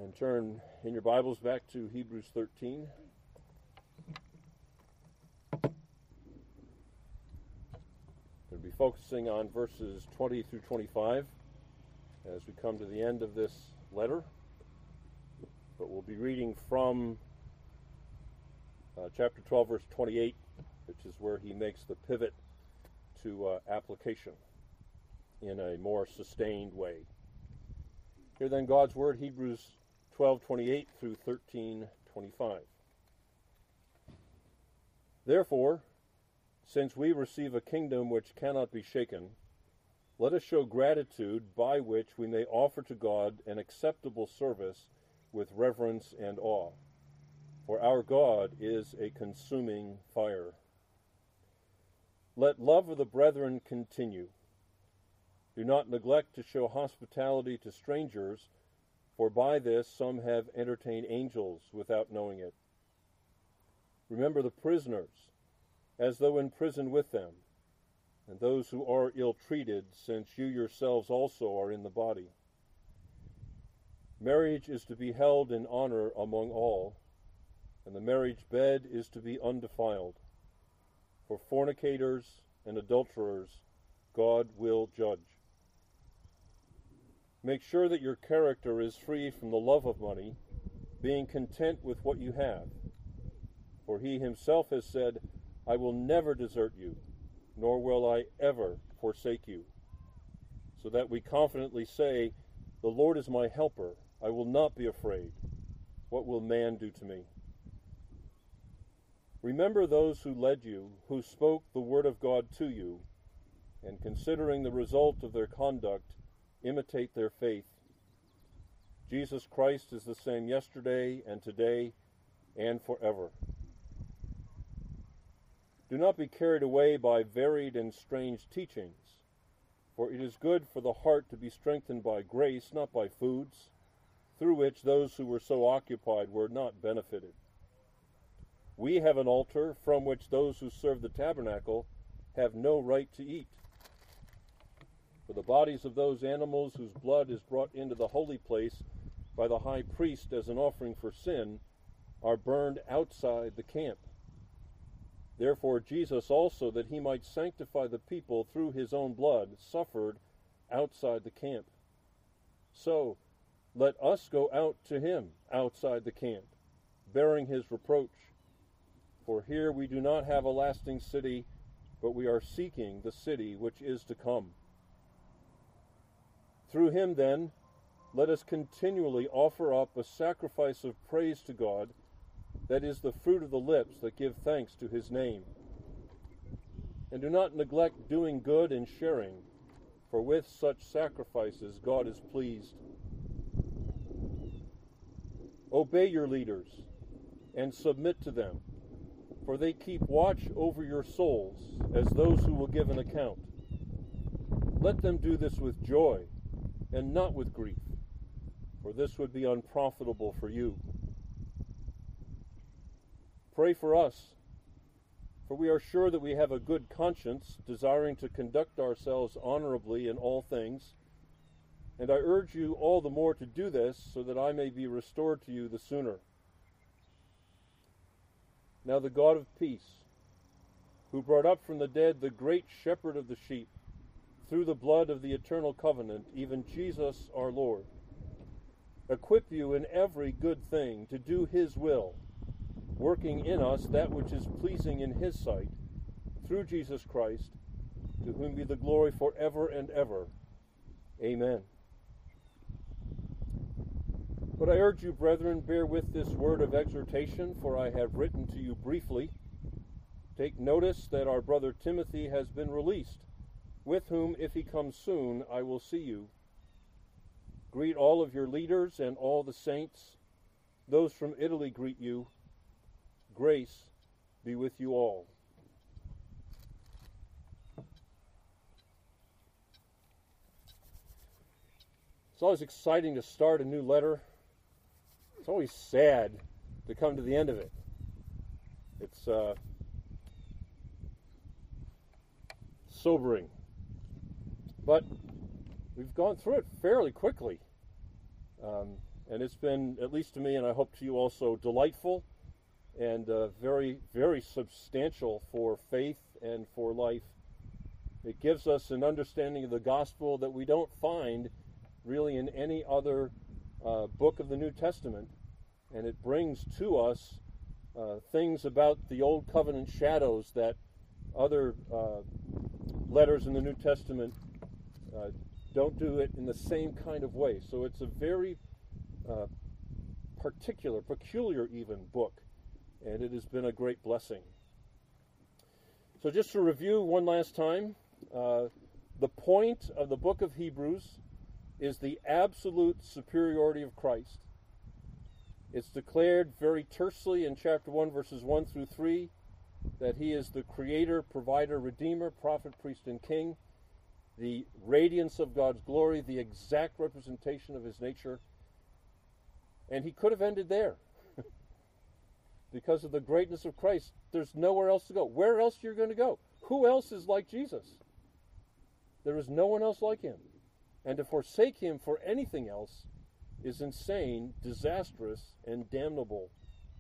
And turn in your Bibles back to Hebrews 13. We're going to be focusing on verses 20 through 25 as we come to the end of this letter. But we'll be reading from chapter 12, verse 28, which is where he makes the pivot to application in a more sustained way. Hear then God's word, Hebrews 12:28 through 13:25. Therefore, since we receive a kingdom which cannot be shaken, let us show gratitude by which we may offer to God an acceptable service with reverence and awe. For our God is a consuming fire. Let love of the brethren continue. Do not neglect to show hospitality to strangers, for by this some have entertained angels without knowing it. Remember the prisoners, as though in prison with them, and those who are ill-treated, since you yourselves also are in the body. Marriage is to be held in honor among all, and the marriage bed is to be undefiled. For fornicators and adulterers God will judge. Make sure that your character is free from the love of money, being content with what you have. For he himself has said, I will never desert you, nor will I ever forsake you. So that we confidently say, the Lord is my helper, I will not be afraid. What will man do to me? Remember those who led you, who spoke the word of God to you, and considering the result of their conduct, imitate their faith. Jesus Christ is the same yesterday and today and forever. Do not be carried away by varied and strange teachings, for it is good for the heart to be strengthened by grace, not by foods, through which those who were so occupied were not benefited. We have an altar from which those who serve the tabernacle have no right to eat. For the bodies of those animals whose blood is brought into the holy place by the high priest as an offering for sin are burned outside the camp. Therefore Jesus also, that he might sanctify the people through his own blood, suffered outside the camp. So let us go out to him outside the camp, bearing his reproach. For here we do not have a lasting city, but we are seeking the city which is to come. Through him, then, let us continually offer up a sacrifice of praise to God, that is the fruit of the lips that give thanks to his name. And do not neglect doing good and sharing, for with such sacrifices God is pleased. Obey your leaders and submit to them, for they keep watch over your souls as those who will give an account. Let them do this with joy and not with grief, for this would be unprofitable for you. Pray for us, for we are sure that we have a good conscience, desiring to conduct ourselves honorably in all things, and I urge you all the more to do this, so that I may be restored to you the sooner. Now the God of peace, who brought up from the dead the great shepherd of the sheep, through the blood of the eternal covenant, even Jesus our Lord, equip you in every good thing to do his will, working in us that which is pleasing in his sight, through Jesus Christ, to whom be the glory forever and ever. Amen. But I urge you, brethren, bear with this word of exhortation, for I have written to you briefly. Take notice that our brother Timothy has been released, with whom, if he comes soon, I will see you. Greet all of your leaders and all the saints. Those from Italy greet you. Grace be with you all. It's always exciting to start a new letter. It's always sad to come to the end of it. It's sobering. But we've gone through it fairly quickly. And it's been, at least to me, and I hope to you also, delightful and very, very substantial for faith and for life. It gives us an understanding of the gospel that we don't find really in any other book of the New Testament. And it brings to us things about the Old Covenant shadows that other letters in the New Testament don't do it in the same kind of way. So it's a very peculiar even book, and it has been a great blessing. So just to review one last time, the point of the book of Hebrews is the absolute superiority of Christ. It's declared very tersely in chapter 1, verses 1 through 3, that he is the creator, provider, redeemer, prophet, priest, and king, the radiance of God's glory, the exact representation of his nature. And he could have ended there. Because of the greatness of Christ, there's nowhere else to go. Where else are you going to go? Who else is like Jesus? There is no one else like him. And to forsake him for anything else is insane, disastrous, and damnable.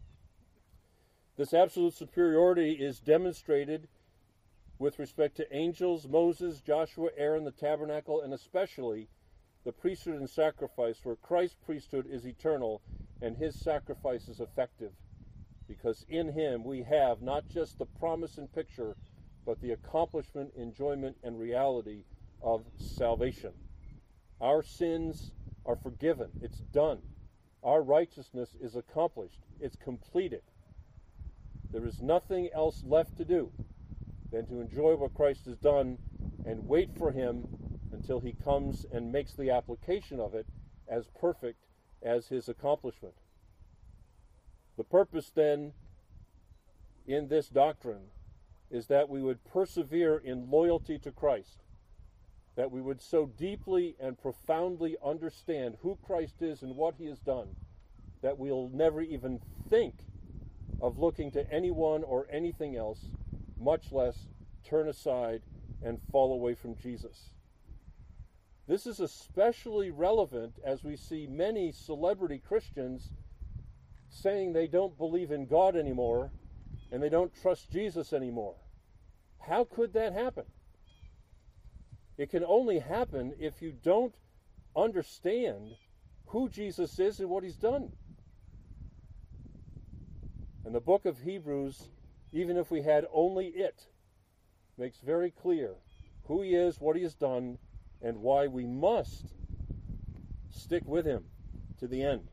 This absolute superiority is demonstrated with respect to angels, Moses, Joshua, Aaron, the tabernacle, and especially the priesthood and sacrifice, where Christ's priesthood is eternal and his sacrifice is effective. Because in him we have not just the promise and picture, but the accomplishment, enjoyment, and reality of salvation. Our sins are forgiven. It's done. Our righteousness is accomplished. It's completed. There is nothing else left to do than to enjoy what Christ has done and wait for him until he comes and makes the application of it as perfect as his accomplishment. The purpose then in this doctrine is that we would persevere in loyalty to Christ, that we would so deeply and profoundly understand who Christ is and what he has done, that we'll never even think of looking to anyone or anything else, much less turn aside and fall away from Jesus. This is especially relevant as we see many celebrity Christians saying they don't believe in God anymore and they don't trust Jesus anymore. How could that happen? It can only happen if you don't understand who Jesus is and what he's done. And the book of Hebrews, even if we had only it, makes very clear who he is, what he has done, and why we must stick with him to the end.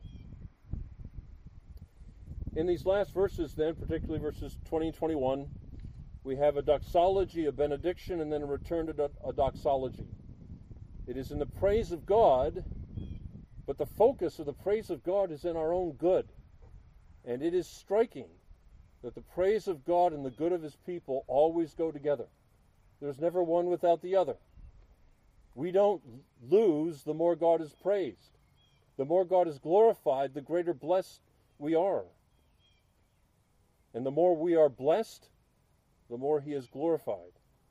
In these last verses then, particularly verses 20 and 21, we have a doxology, a benediction, and then a return to a doxology. It is in the praise of God, but the focus of the praise of God is in our own good. And it is striking that the praise of God and the good of his people always go together. There's never one without the other. We don't lose the more God is praised. The more God is glorified, the greater blessed we are. And the more we are blessed, the more he is glorified.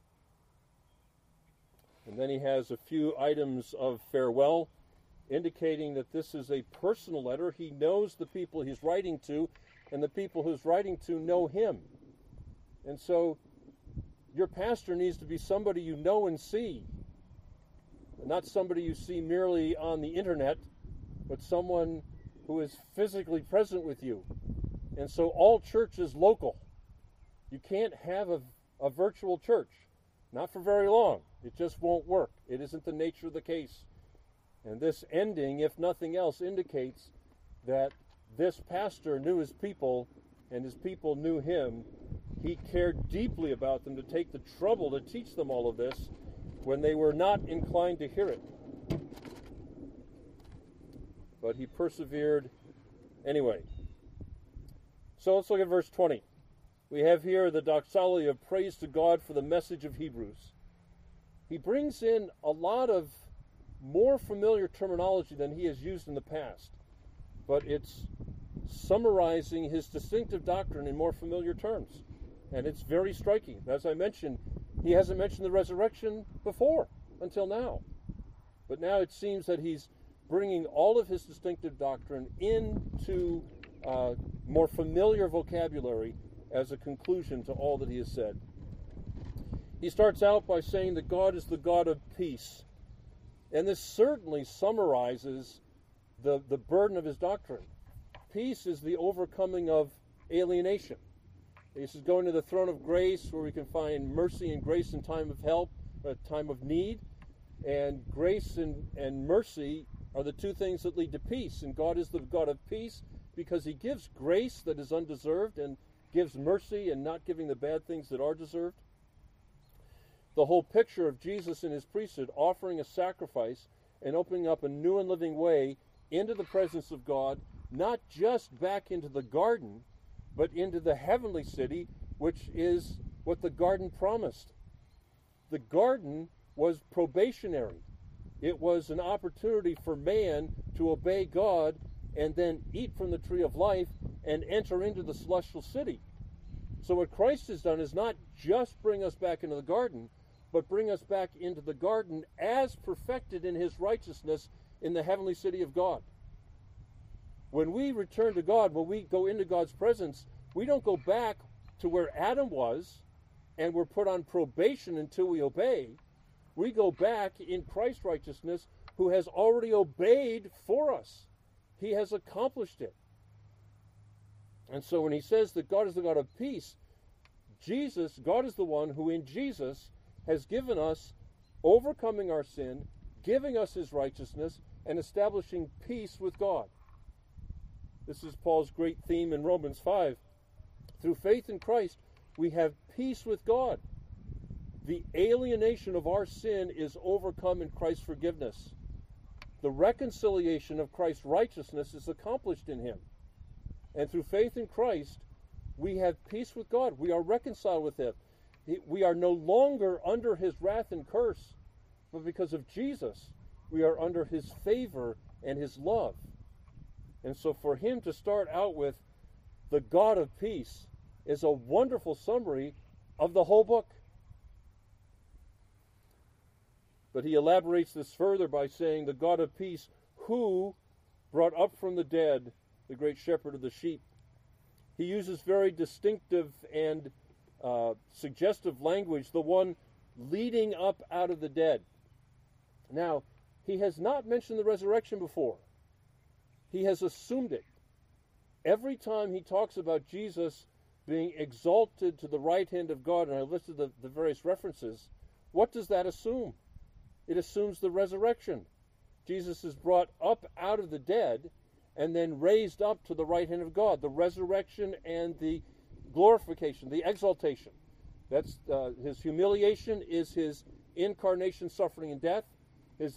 And then he has a few items of farewell, indicating that this is a personal letter. He knows the people he's writing to, and the people he's writing to know him. And so your pastor needs to be somebody you know and see, not somebody you see merely on the internet, but someone who is physically present with you. And so all church is local. You can't have a virtual church, not for very long. It just won't work. It isn't the nature of the case. And this ending, if nothing else, indicates that this pastor knew his people and his people knew him. He cared deeply about them to take the trouble to teach them all of this when they were not inclined to hear it. But he persevered anyway. So let's look at verse 20. We have here the doxology of praise to God for the message of Hebrews. He brings in a lot of more familiar terminology than he has used in the past, but it's summarizing his distinctive doctrine in more familiar terms. And it's very striking. As I mentioned, he hasn't mentioned the resurrection before, until now. But now it seems that he's bringing all of his distinctive doctrine into more familiar vocabulary as a conclusion to all that he has said. He starts out by saying that God is the God of peace. And this certainly summarizes the burden of his doctrine. Peace is the overcoming of alienation. This is going to the throne of grace where we can find mercy and grace in time of help, time of need. And grace and mercy are the two things that lead to peace. And God is the God of peace because he gives grace that is undeserved and gives mercy and not giving the bad things that are deserved. The whole picture of Jesus in his priesthood offering a sacrifice and opening up a new and living way into the presence of God, not just back into the garden, but into the heavenly city, which is what the garden promised. The garden was probationary. It was an opportunity for man to obey God and then eat from the tree of life and enter into the celestial city. So what Christ has done is not just bring us back into the garden, but bring us back into the garden as perfected in his righteousness in the heavenly city of God. When we return to God, when we go into God's presence, we don't go back to where Adam was and we're put on probation until we obey. We go back in Christ's righteousness, who has already obeyed for us. He has accomplished it. And so when he says that God is the God of peace, God is the one who in Jesus has given us overcoming our sin, giving us his righteousness, and establishing peace with God. This is Paul's great theme in Romans 5. Through faith in Christ, we have peace with God. The alienation of our sin is overcome in Christ's forgiveness. The reconciliation of Christ's righteousness is accomplished in him. And through faith in Christ, we have peace with God. We are reconciled with him. We are no longer under his wrath and curse, but because of Jesus, we are under his favor and his love. And so for him to start out with the God of peace is a wonderful summary of the whole book. But he elaborates this further by saying the God of peace who brought up from the dead the great shepherd of the sheep. He uses very distinctive and suggestive language, the one leading up out of the dead. Now, he has not mentioned the resurrection before. He has assumed it. Every time he talks about Jesus being exalted to the right hand of God, and I listed the various references, what does that assume? It assumes the resurrection. Jesus is brought up out of the dead and then raised up to the right hand of God. The resurrection and the glorification, the exaltation. That's his humiliation is his incarnation, suffering, and death. His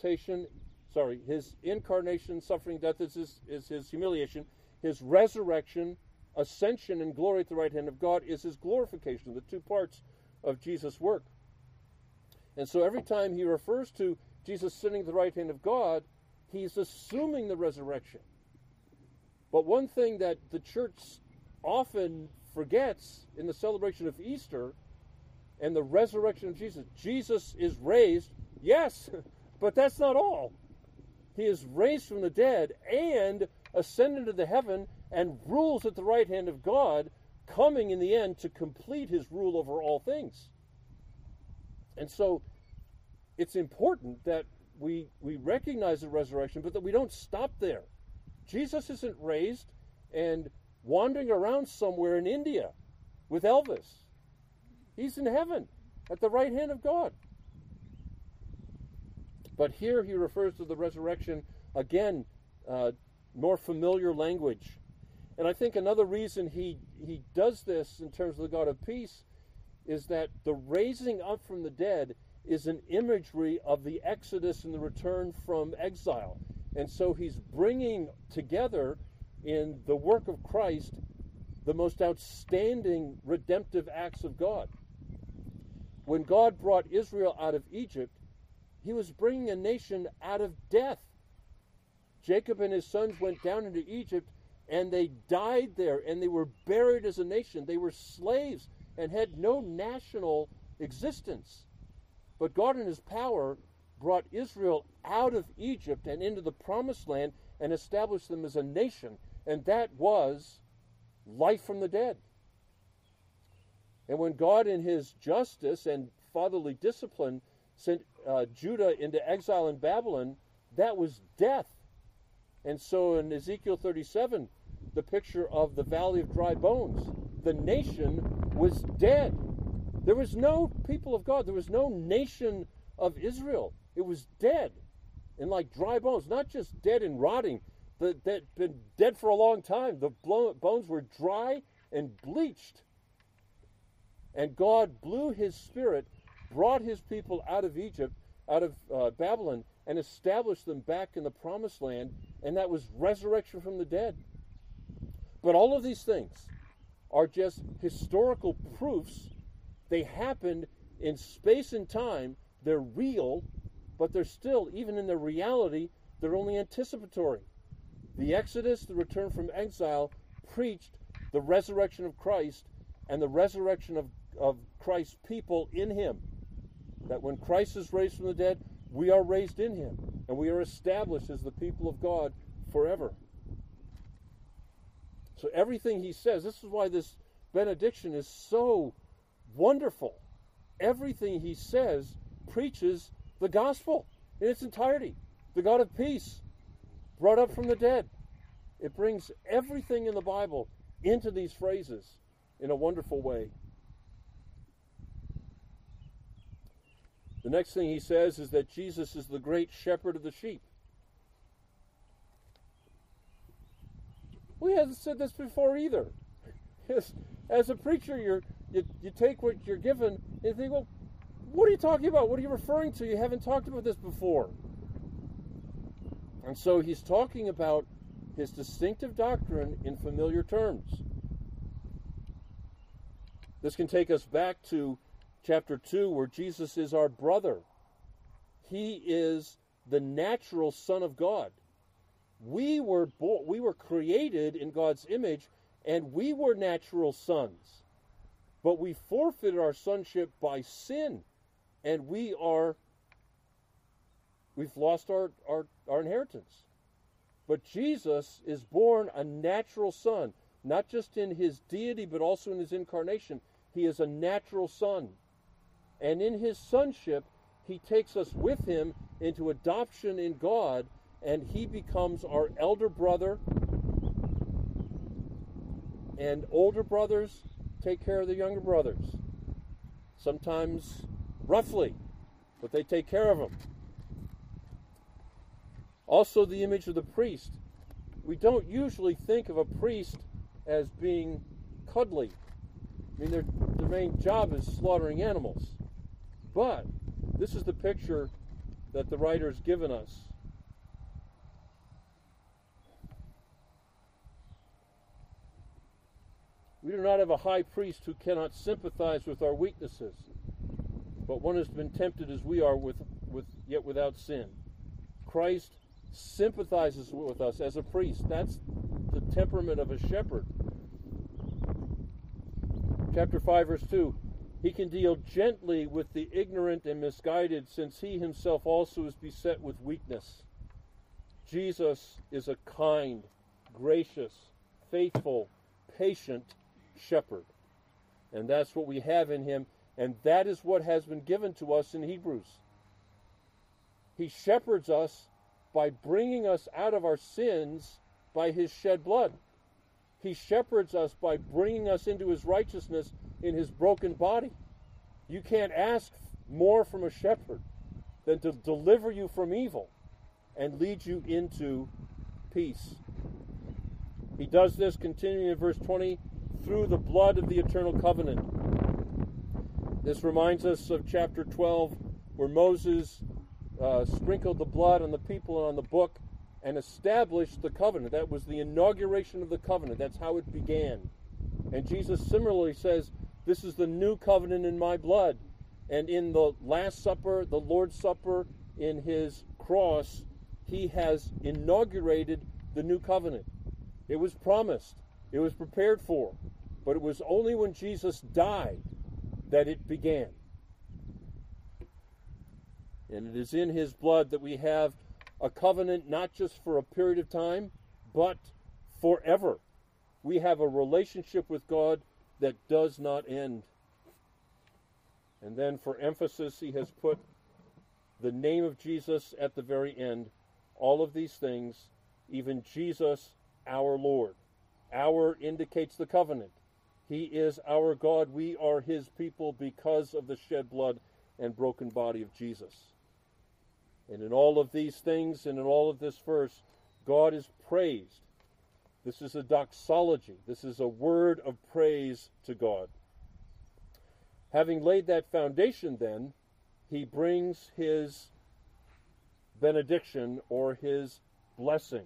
incarnation, suffering, death is his humiliation. His resurrection, ascension, and glory at the right hand of God is his glorification, the two parts of Jesus' work. And so every time he refers to Jesus sitting at the right hand of God, he's assuming the resurrection. But one thing that the church often forgets in the celebration of Easter and the resurrection of Jesus is raised, yes, but that's not all. He is raised from the dead and ascended into heaven and rules at the right hand of God, coming in the end to complete his rule over all things. And so it's important that we recognize the resurrection, but that we don't stop there. Jesus isn't raised and wandering around somewhere in India with Elvis. He's in heaven at the right hand of God. But here he refers to the resurrection, again, more familiar language. And I think another reason he does this in terms of the God of peace is that the raising up from the dead is an imagery of the Exodus and the return from exile. And so he's bringing together in the work of Christ the most outstanding redemptive acts of God. When God brought Israel out of Egypt, he was bringing a nation out of death. Jacob and his sons went down into Egypt, and they died there, and they were buried as a nation. They were slaves and had no national existence. But God in his power brought Israel out of Egypt and into the promised land and established them as a nation, and that was life from the dead. And when God in his justice and fatherly discipline sent Judah into exile in Babylon, that was death. And so in Ezekiel 37, the picture of the valley of dry bones, the nation was dead. There was no people of God. There was no nation of Israel. It was dead and like dry bones, not just dead and rotting, that had been dead for a long time. The bones were dry and bleached. And God blew his spirit, brought his people out of Egypt, out of Babylon, and established them back in the promised land, and that was resurrection from the dead. But all of these things are just historical proofs. They happened in space and time. They're real, but they're still, even in their reality, they're only anticipatory. The Exodus, the return from exile, preached the resurrection of Christ and the resurrection of Christ's people in him. That when Christ is raised from the dead, we are raised in him, and we are established as the people of God forever. So everything he says, this is why this benediction is so wonderful. Everything he says preaches the gospel in its entirety. The God of peace, brought up from the dead. It brings everything in the Bible into these phrases in a wonderful way. The next thing he says is that Jesus is the great shepherd of the sheep. We haven't said this before either. As a preacher, you take what you're given and you think, well, what are you talking about? What are you referring to? You haven't talked about this before. And so he's talking about his distinctive doctrine in familiar terms. This can take us back to chapter 2, where Jesus is our brother. He is the natural Son of God. We were created in God's image, and we were natural sons. But we forfeited our sonship by sin, and we've lost our inheritance. But Jesus is born a natural son, not just in his deity, but also in his incarnation. He is a natural son. And in his sonship, he takes us with him into adoption in God, and he becomes our elder brother. And older brothers take care of the younger brothers. Sometimes roughly, but they take care of them. Also, the image of the priest. We don't usually think of a priest as being cuddly. I mean, their main job is slaughtering animals. But this is the picture that the writer's given us. We do not have a high priest who cannot sympathize with our weaknesses, but one has been tempted as we are, yet without sin. Christ sympathizes with us as a priest. That's the temperament of a shepherd. Chapter 5, verse 2. He can deal gently with the ignorant and misguided, since he himself also is beset with weakness. Jesus is a kind, gracious, faithful, patient shepherd. And that's what we have in him, and that is what has been given to us in Hebrews. He shepherds us by bringing us out of our sins by his shed blood. He shepherds us by bringing us into his righteousness in his broken body. You can't ask more from a shepherd than to deliver you from evil and lead you into peace. He does this, continuing in verse 20, through the blood of the eternal covenant. This reminds us of chapter 12, where Moses sprinkled the blood on the people and on the book and established the covenant. That was the inauguration of the covenant. That's how it began. And Jesus similarly says, this is the new covenant in my blood. And in the Last Supper, the Lord's Supper, in his cross, he has inaugurated the new covenant. It was promised. It was prepared for. But it was only when Jesus died that it began. And it is in his blood that we have a covenant not just for a period of time, but forever. We have a relationship with God that does not end. And then for emphasis, he has put the name of Jesus at the very end. All of these things, even Jesus, our Lord. Our indicates the covenant. He is our God. We are his people because of the shed blood and broken body of Jesus. And in all of these things and in all of this verse, God is praised. This is a doxology. This is a word of praise to God. Having laid that foundation, then, he brings his benediction or his blessing.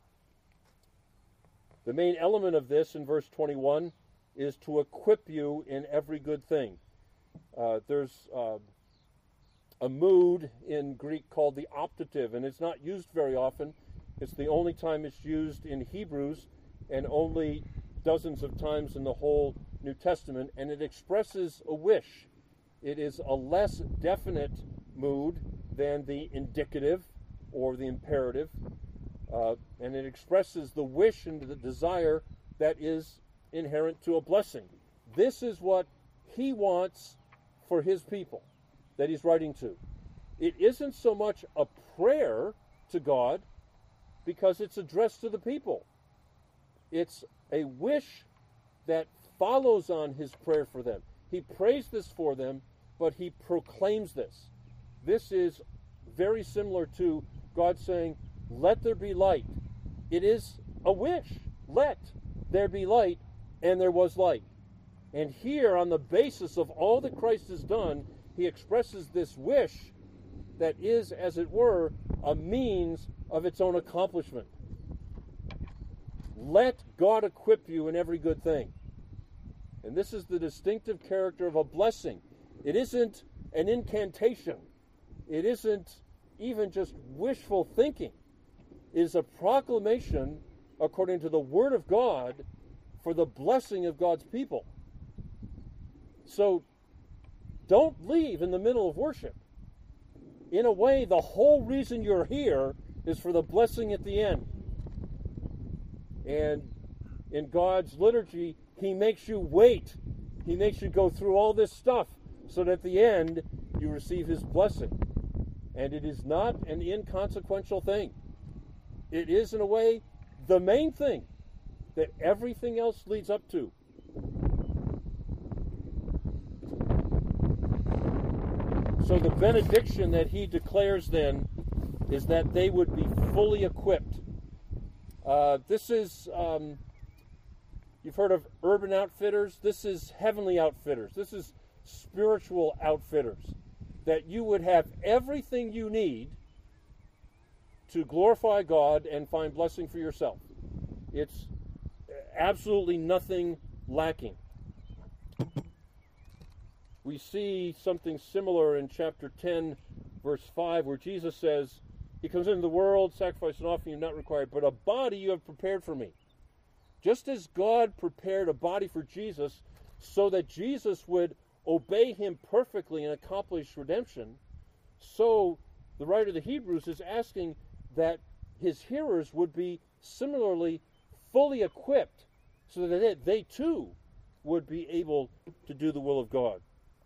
The main element of this in verse 21 is to equip you in every good thing. There's a mood in Greek called the optative, and it's not used very often. It's the only time it's used in Hebrews and only dozens of times in the whole New Testament, and it expresses a wish. It is a less definite mood than the indicative or the imperative, and it expresses the wish and the desire that is inherent to a blessing. This is what he wants for his people that he's writing to. It isn't so much a prayer to God because it's addressed to the people. It's a wish that follows on his prayer for them. He prays this for them, but he proclaims this. This is very similar to God saying, "Let there be light." It is a wish. Let there be light, and there was light. And here, on the basis of all that Christ has done, he expresses this wish that is, as it were, a means of its own accomplishment. Let God equip you in every good thing. And this is the distinctive character of a blessing. It isn't an incantation. It isn't even just wishful thinking. It is a proclamation, according to the Word of God, for the blessing of God's people. So, don't leave in the middle of worship. In a way, the whole reason you're here is for the blessing at the end. And in God's liturgy, he makes you wait. He makes you go through all this stuff so that at the end you receive his blessing. And it is not an inconsequential thing. It is, in a way, the main thing that everything else leads up to. So the benediction that he declares then is that they would be fully equipped. This is, you've heard of Urban Outfitters. This is Heavenly Outfitters. This is spiritual outfitters. That you would have everything you need to glorify God and find blessing for yourself. It's absolutely nothing lacking. We see something similar in chapter 10, verse 5, where Jesus says, he comes into the world, sacrifice and offering you not required, but a body you have prepared for me. Just as God prepared a body for Jesus so that Jesus would obey him perfectly and accomplish redemption, so the writer of the Hebrews is asking that his hearers would be similarly fully equipped so that they too would be able to do the will of God.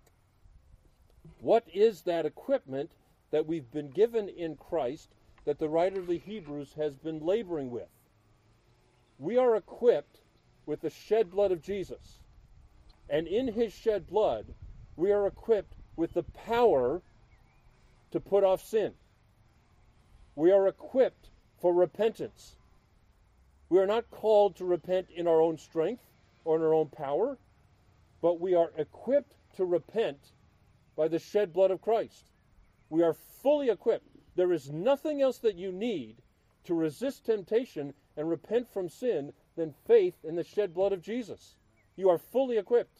What is that equipment that we've been given in Christ that the writer of the Hebrews has been laboring with? We are equipped with the shed blood of Jesus. And in his shed blood, we are equipped with the power to put off sin. We are equipped for repentance. We are not called to repent in our own strength or in our own power, but we are equipped to repent by the shed blood of Christ. We are fully equipped. There is nothing else that you need to resist temptation and repent from sin than faith in the shed blood of Jesus. You are fully equipped.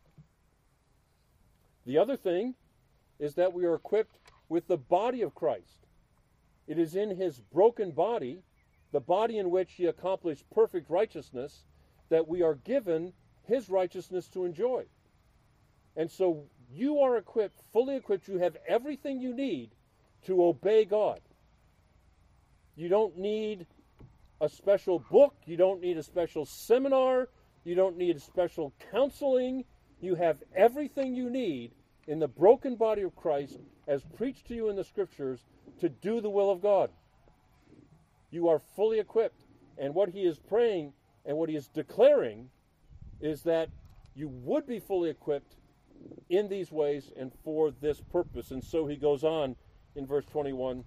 The other thing is that we are equipped with the body of Christ. It is in his broken body, the body in which he accomplished perfect righteousness, that we are given his righteousness to enjoy. And so you are equipped, fully equipped. You have everything you need to obey God. You don't need a special book. You don't need a special seminar. You don't need special counseling. You have everything you need in the broken body of Christ, as preached to you in the Scriptures, to do the will of God. You are fully equipped. And what he is praying and what he is declaring is that you would be fully equipped in these ways and for this purpose. And so he goes on in verse 21,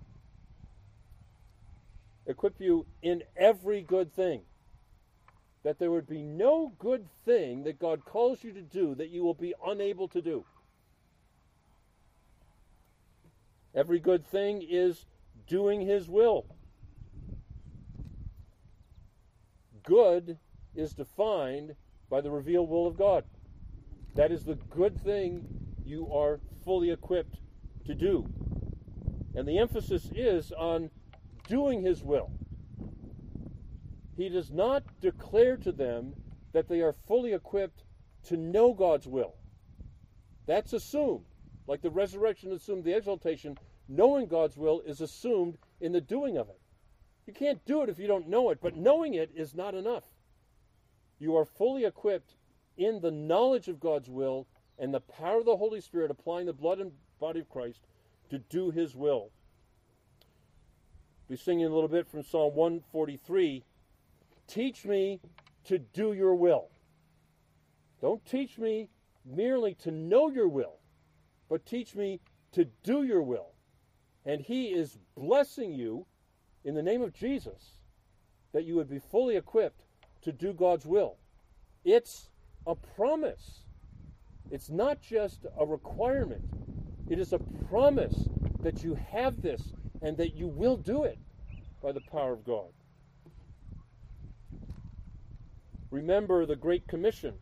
equip you in every good thing, that there would be no good thing that God calls you to do that you will be unable to do. Every good thing is doing his will. Good is defined by the revealed will of God. That is the good thing you are fully equipped to do. And the emphasis is on doing his will. He does not declare to them that they are fully equipped to know God's will. That's assumed. Like the resurrection assumed the exaltation, knowing God's will is assumed in the doing of it. You can't do it if you don't know it, but knowing it is not enough. You are fully equipped in the knowledge of God's will and the power of the Holy Spirit applying the blood and body of Christ to do his will. We're singing a little bit from Psalm 143. Teach me to do your will. Don't teach me merely to know your will, but teach me to do your will. And he is blessing you in the name of Jesus that you would be fully equipped to do God's will. It's a promise. It's not just a requirement. It is a promise that you have this and that you will do it by the power of God. Remember the Great Commission.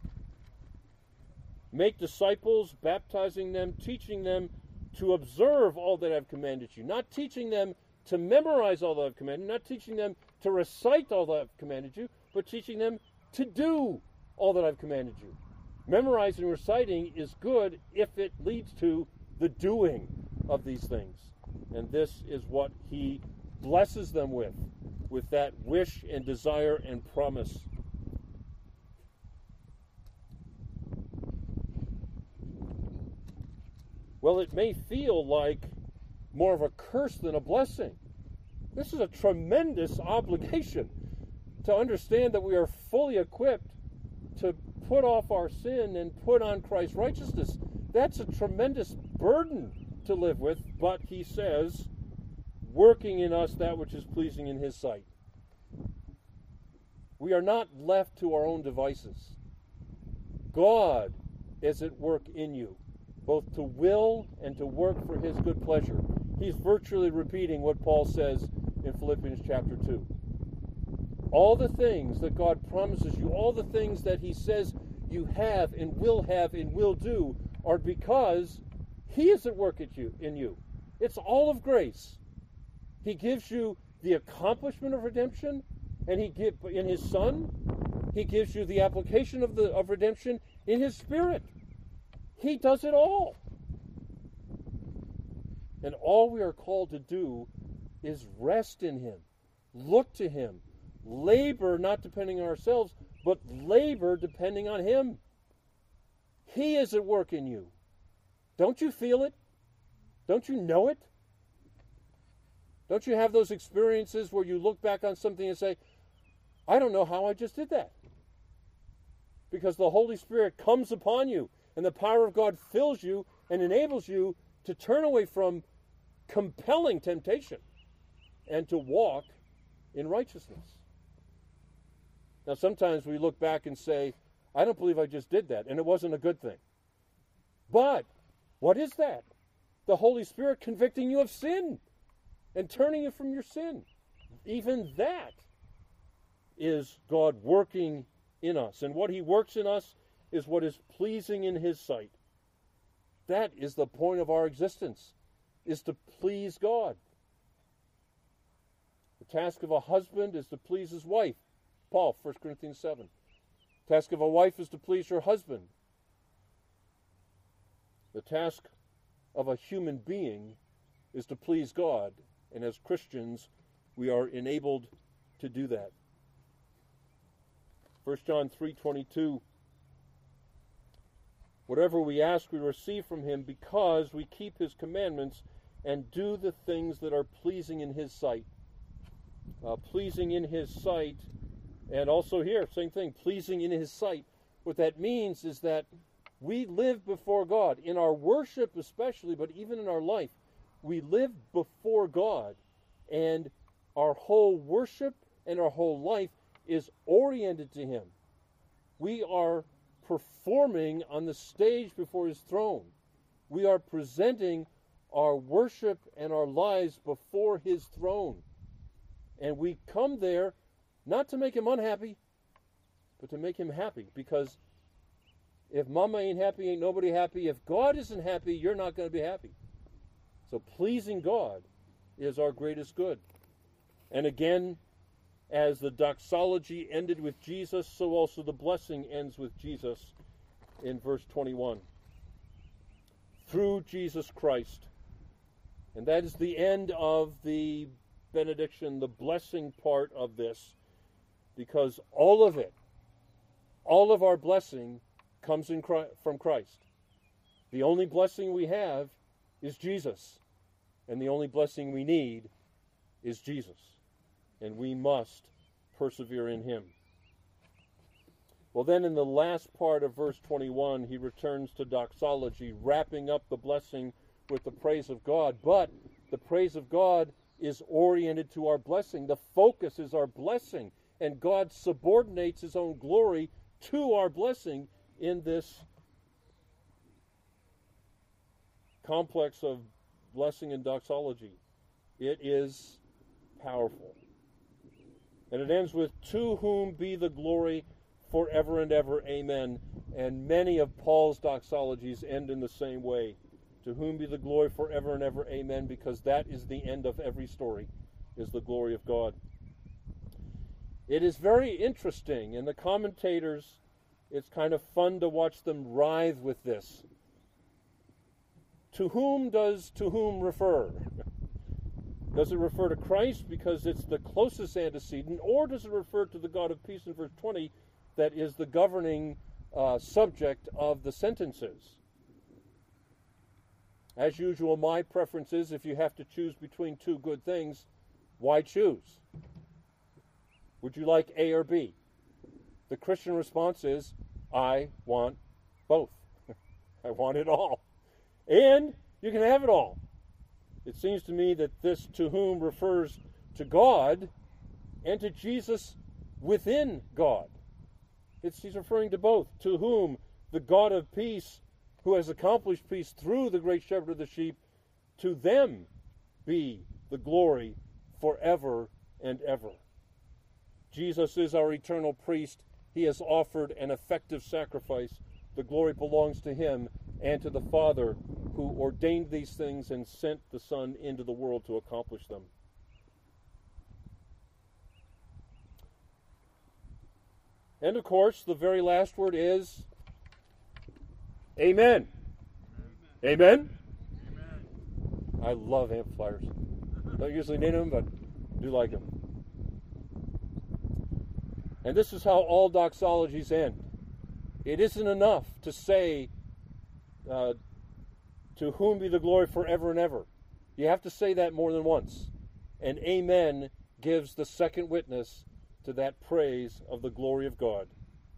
Make disciples, baptizing them, teaching them to observe all that I've commanded you. Not teaching them to memorize all that I've commanded, not teaching them to recite all that I've commanded you, but teaching them to do all that I've commanded you. Memorizing and reciting is good if it leads to the doing of these things. And this is what he blesses them with that wish and desire and promise. Well, it may feel like more of a curse than a blessing. This is a tremendous obligation to understand that we are fully equipped to put off our sin and put on Christ's righteousness. That's a tremendous burden to live with, but he says, working in us that which is pleasing in his sight. We are not left to our own devices. God is at work in you, both to will and to work for his good pleasure. He's virtually repeating what Paul says in Philippians chapter 2. All the things that God promises you, all the things that he says you have and will do are because he is at work in you. It's all of grace. He gives you the accomplishment of redemption, and in his Son. He gives you the application of redemption in his Spirit. He does it all. And all we are called to do is rest in him, look to him, labor not depending on ourselves, but labor depending on him. He is at work in you. Don't you feel it? Don't you know it? Don't you have those experiences where you look back on something and say, I don't know how I just did that? Because the Holy Spirit comes upon you and the power of God fills you and enables you to turn away from compelling temptation and to walk in righteousness. Now, sometimes we look back and say, I don't believe I just did that, and it wasn't a good thing. But what is that? The Holy Spirit convicting you of sin and turning you from your sin. Even that is God working in us. And what he works in us is what is pleasing in his sight. That is the point of our existence, is to please God. The task of a husband is to please his wife. Paul, 1 Corinthians 7. The task of a wife is to please her husband. The task of a human being is to please God. And as Christians, we are enabled to do that. 1 John 3:22, whatever we ask, we receive from him because we keep his commandments and do the things that are pleasing in his sight. Pleasing in his sight, and also here, same thing, pleasing in his sight. What that means is that we live before God, in our worship especially, but even in our life. We live before God, and our whole worship and our whole life is oriented to him. We are performing on the stage before his throne. We are presenting our worship and our lives before his throne. And we come there not to make him unhappy, but to make him happy. Because if mama ain't happy, ain't nobody happy. If God isn't happy, you're not going to be happy. So pleasing God is our greatest good. And again, as the doxology ended with Jesus, so also the blessing ends with Jesus in verse 21. Through Jesus Christ. And that is the end of the benediction, the blessing part of this, because all of it, all of our blessing comes from Christ. The only blessing we have is Jesus, and the only blessing we need is Jesus, and we must persevere in him. Well, then in the last part of verse 21, he returns to doxology, wrapping up the blessing with the praise of God, but the praise of God is oriented to our blessing. The focus is our blessing, and God subordinates his own glory to our blessing in this complex of blessing and doxology. It is powerful. And it ends with, to whom be the glory forever and ever, amen. And many of Paul's doxologies end in the same way. To whom be the glory forever and ever, amen, because that is the end of every story, is the glory of God. It is very interesting, and the commentators, it's kind of fun to watch them writhe with this. To whom does to whom refer? Does it refer to Christ because it's the closest antecedent, or does it refer to the God of peace in verse 20 that is the governing subject of the sentences? As usual, my preference is, if you have to choose between two good things, why choose? Would you like A or B? The Christian response is, I want both. I want it all. And you can have it all. It seems to me that this to whom refers to God and to Jesus within God. He's referring to both. To whom the God of peace, who has accomplished peace through the great shepherd of the sheep, to them be the glory forever and ever. Jesus is our eternal priest. He has offered an effective sacrifice. The glory belongs to him and to the Father, who ordained these things and sent the Son into the world to accomplish them. And of course, the very last word is Amen. Amen? Amen? I love amplifiers. Don't usually need them, but do like them. And this is how all doxologies end. It isn't enough to say, to whom be the glory forever and ever. You have to say that more than once. And amen gives the second witness to that praise of the glory of God.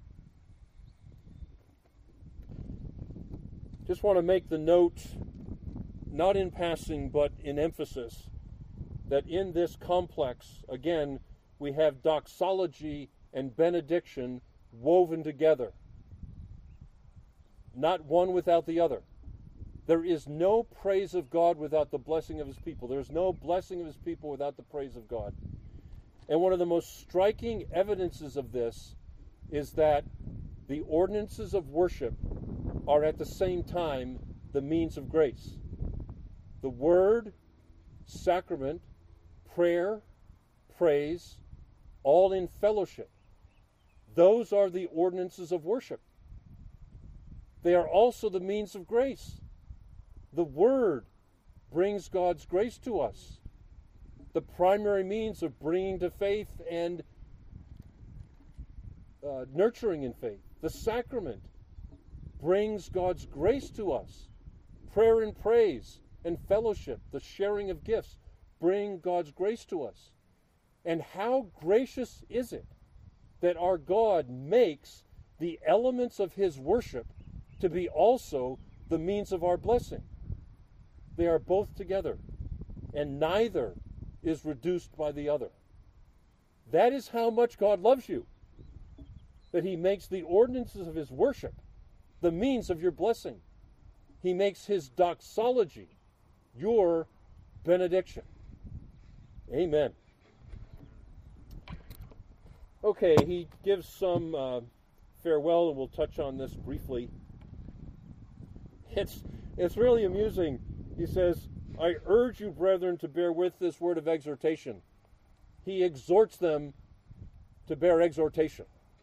Just want to make the note, not in passing, but in emphasis, that in this complex, again, we have doxology and benediction woven together. Not one without the other. There is no praise of God without the blessing of his people. There is no blessing of his people without the praise of God. And one of the most striking evidences of this is that the ordinances of worship are at the same time the means of grace. The word, sacrament, prayer, praise, all in fellowship. Those are the ordinances of worship. They are also the means of grace. The word brings God's grace to us. The primary means of bringing to faith and nurturing in faith. The sacrament brings God's grace to us. Prayer and praise and fellowship, the sharing of gifts, bring God's grace to us. And how gracious is it that our God makes the elements of his worship to be also the means of our blessing. They are both together, and neither is reduced by the other. That is how much God loves you, that he makes the ordinances of his worship the means of your blessing. He makes his doxology your benediction. Amen. Okay, he gives some farewell, and we'll touch on this briefly. It's really amusing. He says, I urge you, brethren, to bear with this word of exhortation. He exhorts them to bear exhortation.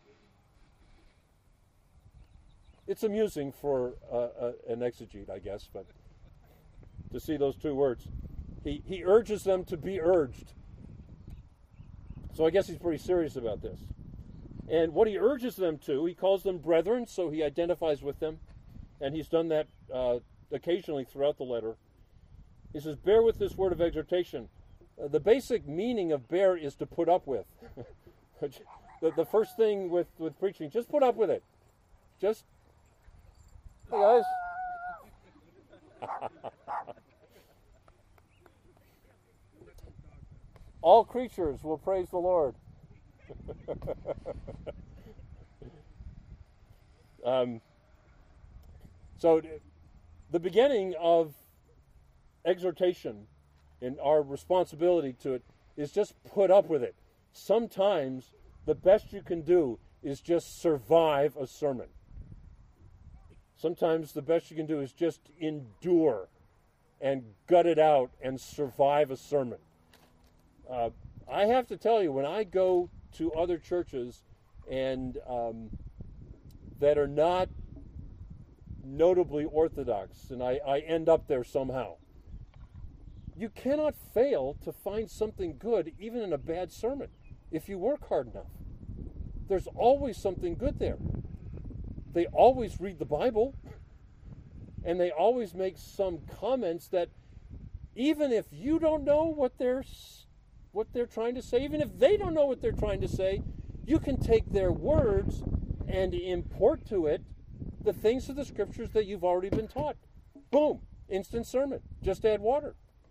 It's amusing for an exegete, I guess, but to see those two words. He urges them to be urged. So I guess he's pretty serious about this. And what he urges them to, he calls them brethren, so he identifies with them. And he's done that occasionally throughout the letter. He says, bear with this word of exhortation. The basic meaning of bear is to put up with. The first thing with preaching, just put up with it. Just, hey guys. All creatures will praise the Lord. So the beginning of exhortation and our responsibility to it is just put up with it. Sometimes the best you can do is just survive a sermon. Sometimes the best you can do is just endure and gut it out and survive a sermon. I have to tell you, when I go to other churches and that are not notably Orthodox, and I end up there somehow, you cannot fail to find something good even in a bad sermon if you work hard enough. There's always something good there. They always read the Bible, and they always make some comments that even if you don't know what they're trying to say, even if they don't know what they're trying to say, you can take their words and import to it the things of the Scriptures that you've already been taught. Boom, instant sermon. Just add water.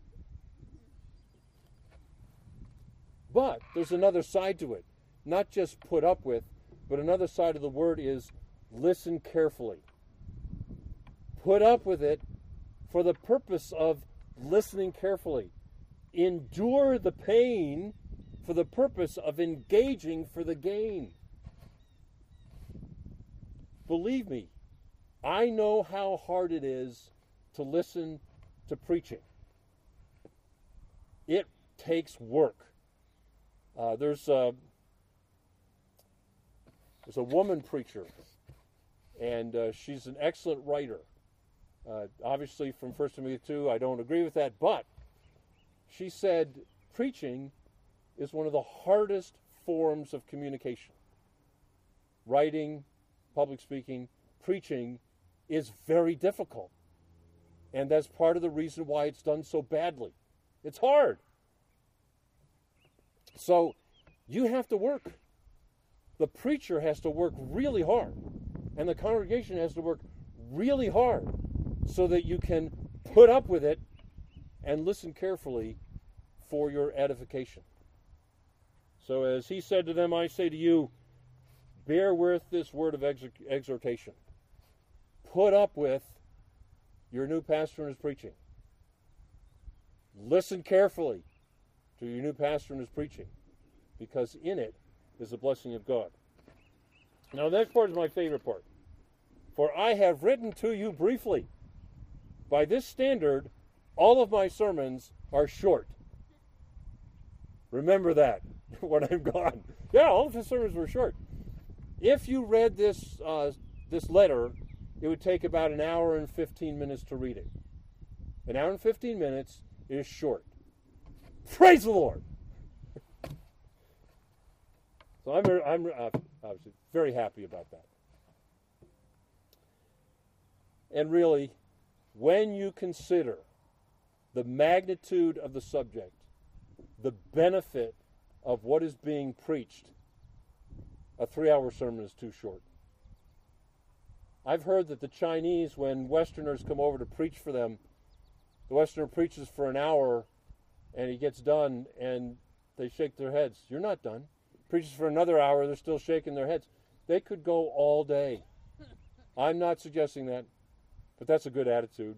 But there's another side to it. Not just put up with, but another side of the word is listen carefully. Put up with it for the purpose of listening carefully. Endure the pain for the purpose of engaging for the gain. Believe me, I know how hard it is to listen to preaching. It takes work. There's a woman preacher, and she's an excellent writer. Obviously, from 1 Timothy 2, I don't agree with that, but she said preaching is one of the hardest forms of communication. Writing, public speaking, preaching is very difficult. And that's part of the reason why it's done so badly. It's hard. So you have to work. The preacher has to work really hard. And the congregation has to work really hard so that you can put up with it and listen carefully for your edification. So as he said to them, I say to you, bear with this word of exhortation. Put up with your new pastor and his preaching. Listen carefully to your new pastor and his preaching, because in it is the blessing of God. Now, that part is my favorite part. For I have written to you briefly. By this standard, all of my sermons are short. Remember that when I'm gone. Yeah, all of his sermons were short. If you read this letter, it would take about an hour and 15 minutes to read it. An hour and 15 minutes is short. Praise the Lord! So I'm obviously very happy about that. And really, when you consider the magnitude of the subject, the benefit of what is being preached, a 3-hour sermon is too short. I've heard that the Chinese, when Westerners come over to preach for them, the Westerner preaches for an hour and he gets done and they shake their heads. You're not done. Preaches for another hour, they're still shaking their heads. They could go all day. I'm not suggesting that, but that's a good attitude.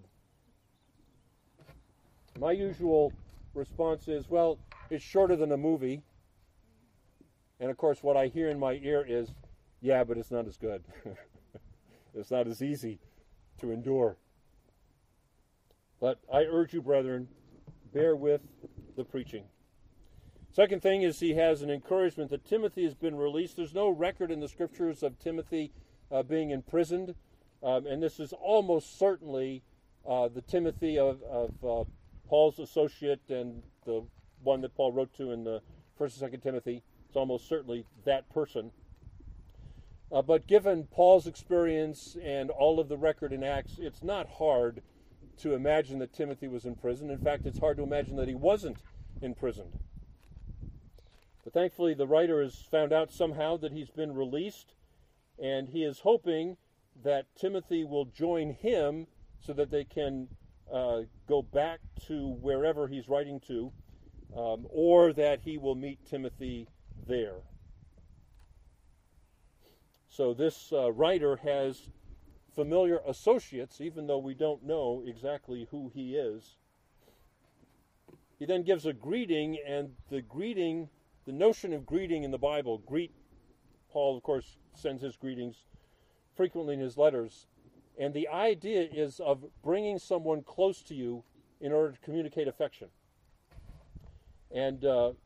My usual response is, well, it's shorter than a movie. And of course, what I hear in my ear is, yeah, but it's not as good. It's not as easy to endure. But I urge you, brethren, bear with the preaching. Second thing is he has an encouragement that Timothy has been released. There's no record in the Scriptures of Timothy being imprisoned. And this is almost certainly the Timothy of Paul's associate and the one that Paul wrote to in the 1st and 2nd Timothy. It's almost certainly that person. But given Paul's experience and all of the record in Acts, it's not hard to imagine that Timothy was in prison. In fact, it's hard to imagine that he wasn't imprisoned. But thankfully, the writer has found out somehow that he's been released, and he is hoping that Timothy will join him so that they can go back to wherever he's writing to, or that he will meet Timothy there. So this writer has familiar associates, even though we don't know exactly who he is. He then gives a greeting, and the notion of greeting in the Bible, Paul, of course, sends his greetings frequently in his letters, and the idea is of bringing someone close to you in order to communicate affection. And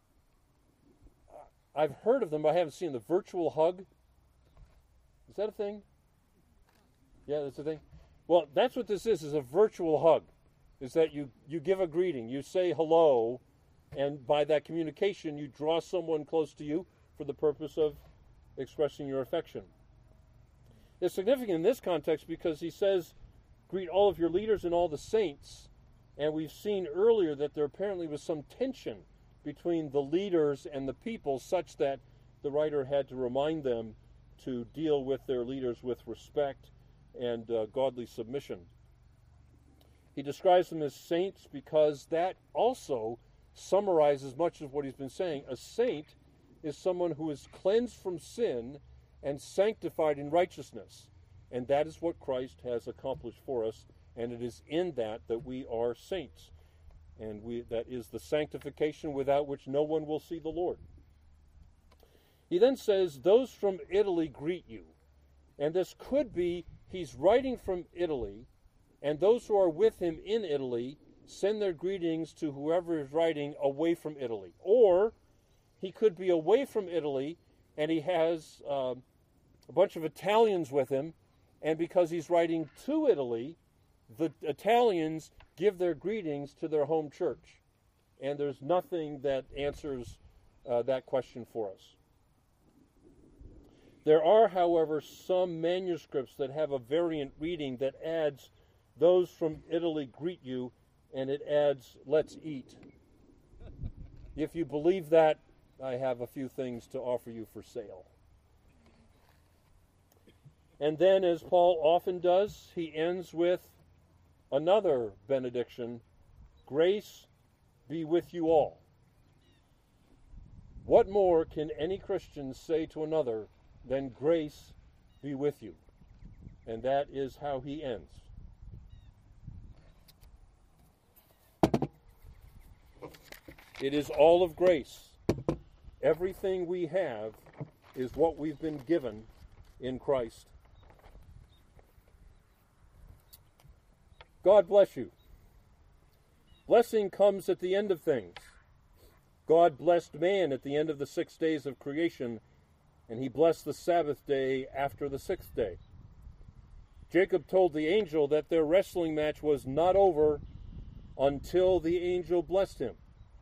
I've heard of them, but I haven't seen the virtual hug. Is that a thing? Yeah, that's a thing. Well, that's what this is a virtual hug. Is that you give a greeting, you say hello, and by that communication you draw someone close to you for the purpose of expressing your affection. It's significant in this context because he says, greet all of your leaders and all the saints. And we've seen earlier that there apparently was some tension between the leaders and the people such that the writer had to remind them to deal with their leaders with respect and godly submission. He describes them as saints because that also summarizes much of what he's been saying. A saint is someone who is cleansed from sin and sanctified in righteousness. And that is what Christ has accomplished for us, and it is in that we are saints. And that is the sanctification without which no one will see the Lord. He then says, those from Italy greet you. And this could be, he's writing from Italy, and those who are with him in Italy send their greetings to whoever is writing away from Italy. Or he could be away from Italy, and he has a bunch of Italians with him, and because he's writing to Italy, the Italians give their greetings to their home church. And there's nothing that answers that question for us. There are, however, some manuscripts that have a variant reading that adds, those from Italy greet you, and it adds, let's eat. If you believe that, I have a few things to offer you for sale. And then, as Paul often does, he ends with another benediction, grace be with you all. What more can any Christian say to another than grace be with you? And that is how he ends. It is all of grace. Everything we have is what we've been given in Christ. God bless you. Blessing comes at the end of things. God blessed man at the end of the 6 days of creation, and he blessed the Sabbath day after the 6th day. Jacob told the angel that their wrestling match was not over until the angel blessed him.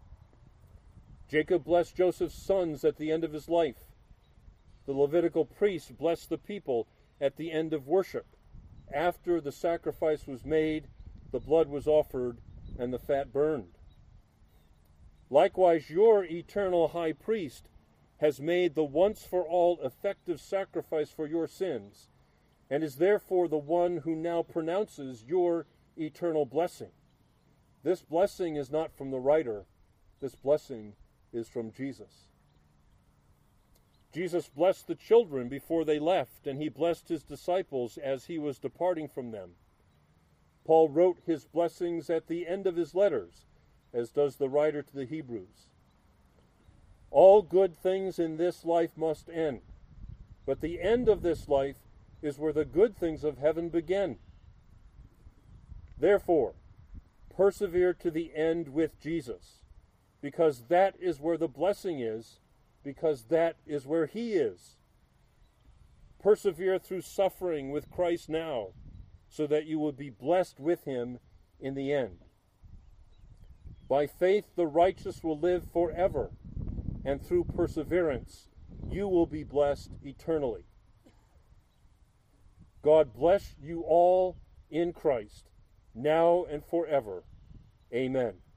Jacob blessed Joseph's sons at the end of his life. The Levitical priests blessed the people at the end of worship. After the sacrifice was made, the blood was offered, and the fat burned. Likewise, your eternal high priest has made the once-for-all effective sacrifice for your sins, and is therefore the one who now pronounces your eternal blessing. This blessing is not from the writer. This blessing is from Jesus. Jesus blessed the children before they left, and he blessed his disciples as he was departing from them. Paul wrote his blessings at the end of his letters, as does the writer to the Hebrews. All good things in this life must end, but the end of this life is where the good things of heaven begin. Therefore, persevere to the end with Jesus, because that is where the blessing is, because that is where he is. Persevere through suffering with Christ now, so that you will be blessed with him in the end. By faith the righteous will live forever, and through perseverance you will be blessed eternally. God bless you all in Christ, now and forever. Amen.